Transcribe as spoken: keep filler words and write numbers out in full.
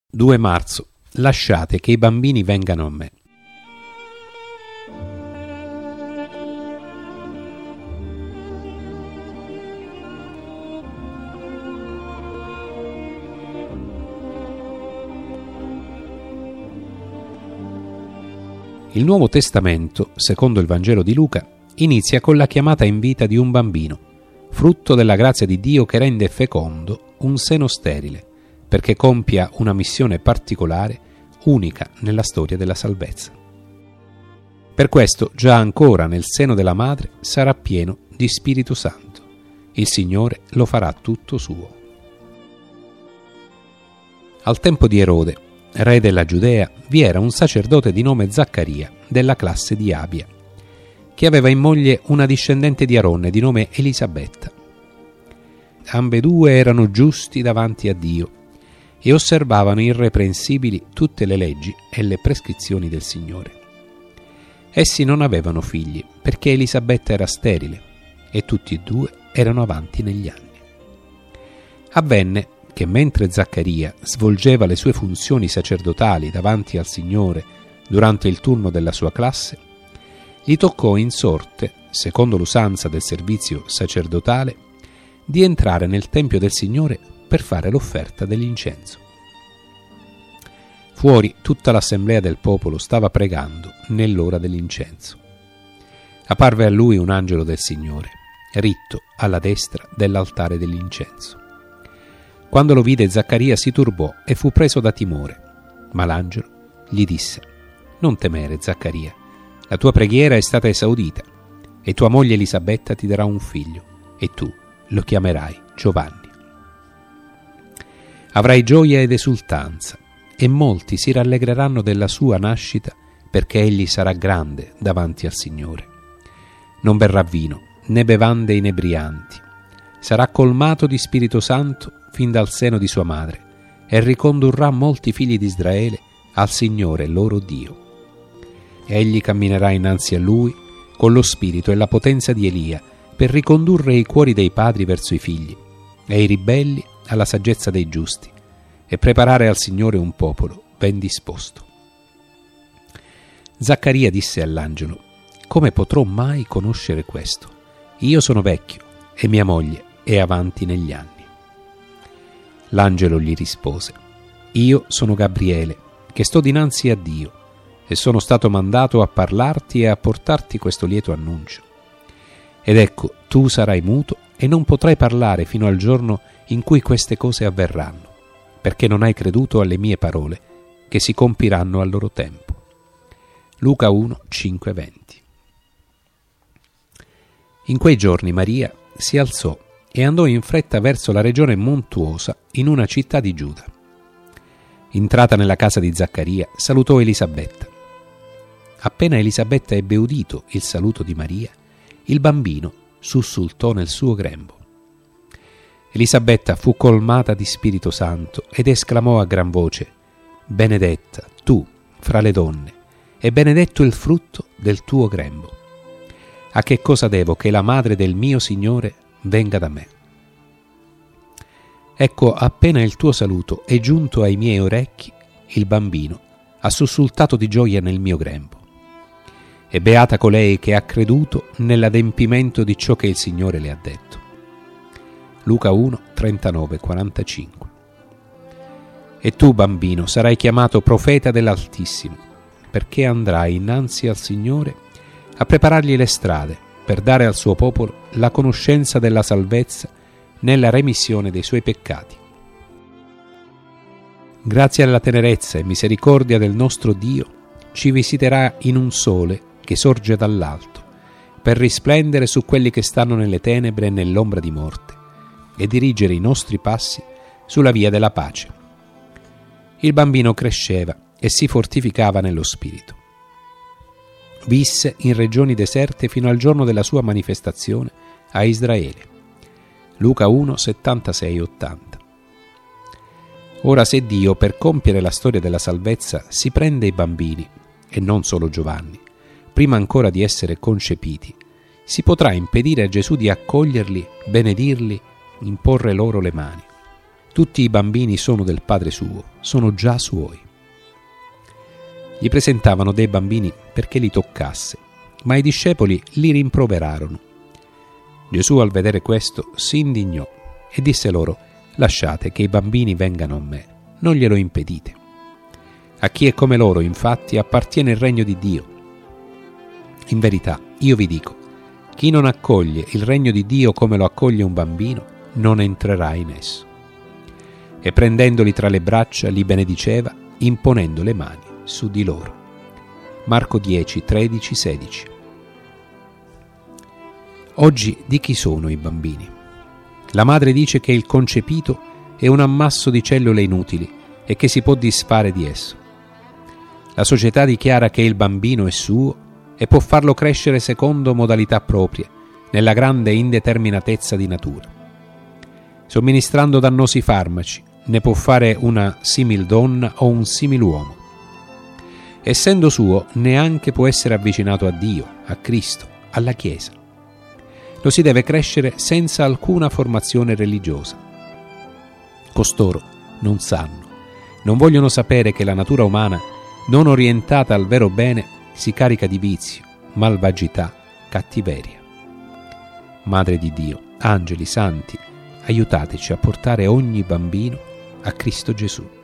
due marzo. Lasciate che i bambini vengano a me. Il Nuovo Testamento, secondo il Vangelo di Luca, inizia con la chiamata in vita di un bambino, frutto della grazia di Dio che rende fecondo un seno sterile, perché compia una missione particolare, unica nella storia della salvezza. Per questo, già ancora nel seno della madre sarà pieno di Spirito Santo. Il Signore lo farà tutto suo. Al tempo di Erode, re della Giudea, vi era un sacerdote di nome Zaccaria, della classe di Abia, che aveva in moglie una discendente di Aronne di nome Elisabetta. Ambedue erano giusti davanti a Dio e osservavano irreprensibili tutte le leggi e le prescrizioni del Signore. Essi non avevano figli, perché Elisabetta era sterile, e tutti e due erano avanti negli anni. Avvenne che mentre Zaccaria svolgeva le sue funzioni sacerdotali davanti al Signore durante il turno della sua classe, gli toccò in sorte, secondo l'usanza del servizio sacerdotale, di entrare nel Tempio del Signore per fare l'offerta dell'incenso. Fuori tutta l'assemblea del popolo stava pregando nell'ora dell'incenso. Apparve a lui un angelo del Signore, ritto alla destra dell'altare dell'incenso. Quando lo vide, Zaccaria si turbò e fu preso da timore, ma l'angelo gli disse: «Non temere, Zaccaria, la tua preghiera è stata esaudita, e tua moglie Elisabetta ti darà un figlio, e tu lo chiamerai Giovanni. Avrai gioia ed esultanza, e molti si rallegreranno della sua nascita, perché egli sarà grande davanti al Signore. Non berrà vino, né bevande inebrianti. Sarà colmato di Spirito Santo fin dal seno di sua madre, e ricondurrà molti figli di Israele al Signore loro Dio. Egli camminerà innanzi a lui con lo spirito e la potenza di Elia, per ricondurre i cuori dei padri verso i figli, e i ribelli alla saggezza dei giusti, e preparare al Signore un popolo ben disposto». Zaccaria disse all'angelo: «Come potrò mai conoscere questo? Io sono vecchio e mia moglie è avanti negli anni». L'angelo gli rispose: «Io sono Gabriele, che sto dinanzi a Dio, e sono stato mandato a parlarti e a portarti questo lieto annuncio. Ed ecco, tu sarai muto e non potrai parlare fino al giorno in cui queste cose avverranno, perché non hai creduto alle mie parole, che si compiranno al loro tempo». Luca uno, cinque venti. In quei giorni Maria si alzò e andò in fretta verso la regione montuosa in una città di Giuda. Entrata nella casa di Zaccaria, salutò Elisabetta. Appena Elisabetta ebbe udito il saluto di Maria, il bambino sussultò nel suo grembo. Elisabetta fu colmata di Spirito Santo ed esclamò a gran voce: «Benedetta tu fra le donne, e benedetto il frutto del tuo grembo. A che cosa devo che la madre del mio Signore venga da me? Ecco, appena il tuo saluto è giunto ai miei orecchi, il bambino ha sussultato di gioia nel mio grembo. E beata colei che ha creduto nell'adempimento di ciò che il Signore le ha detto». Luca uno, trentanove quarantacinque. «E tu, bambino, sarai chiamato profeta dell'Altissimo, perché andrai innanzi al Signore a preparargli le strade per dare al suo popolo la conoscenza della salvezza nella remissione dei suoi peccati. Grazie alla tenerezza e misericordia del nostro Dio, ci visiterà in un sole che sorge dall'alto, per risplendere su quelli che stanno nelle tenebre e nell'ombra di morte, e dirigere i nostri passi sulla via della pace». Il bambino cresceva e si fortificava nello spirito. Visse in regioni deserte fino al giorno della sua manifestazione a Israele. Luca uno, settantasei ottanta. Ora, se Dio, per compiere la storia della salvezza, si prende i bambini, e non solo Giovanni, prima ancora di essere concepiti, si potrà impedire a Gesù di accoglierli, benedirli, imporre loro le mani. Tutti i bambini sono del Padre suo, sono già suoi. Gli presentavano dei bambini perché li toccasse, ma i discepoli li rimproverarono. Gesù, al vedere questo, si indignò e disse loro: lasciate che i bambini vengano a me, non glielo impedite. A chi è come loro, infatti, appartiene il regno di Dio. In verità, io vi dico, chi non accoglie il regno di Dio come lo accoglie un bambino, non entrerà in esso. E prendendoli tra le braccia li benediceva, imponendo le mani su di loro. Marco dieci, tredici, sedici. Oggi di chi sono i bambini? La madre dice che il concepito è un ammasso di cellule inutili e che si può disfare di esso. La società dichiara che il bambino è suo e può farlo crescere secondo modalità proprie, nella grande indeterminatezza di natura. Somministrando dannosi farmaci, ne può fare una simildonna o un similuomo. Essendo suo, neanche può essere avvicinato a Dio, a Cristo, alla Chiesa. Lo si deve crescere senza alcuna formazione religiosa. Costoro non sanno, non vogliono sapere che la natura umana, non orientata al vero bene, si carica di vizio, malvagità, cattiveria. Madre di Dio, angeli santi, aiutateci a portare ogni bambino a Cristo Gesù.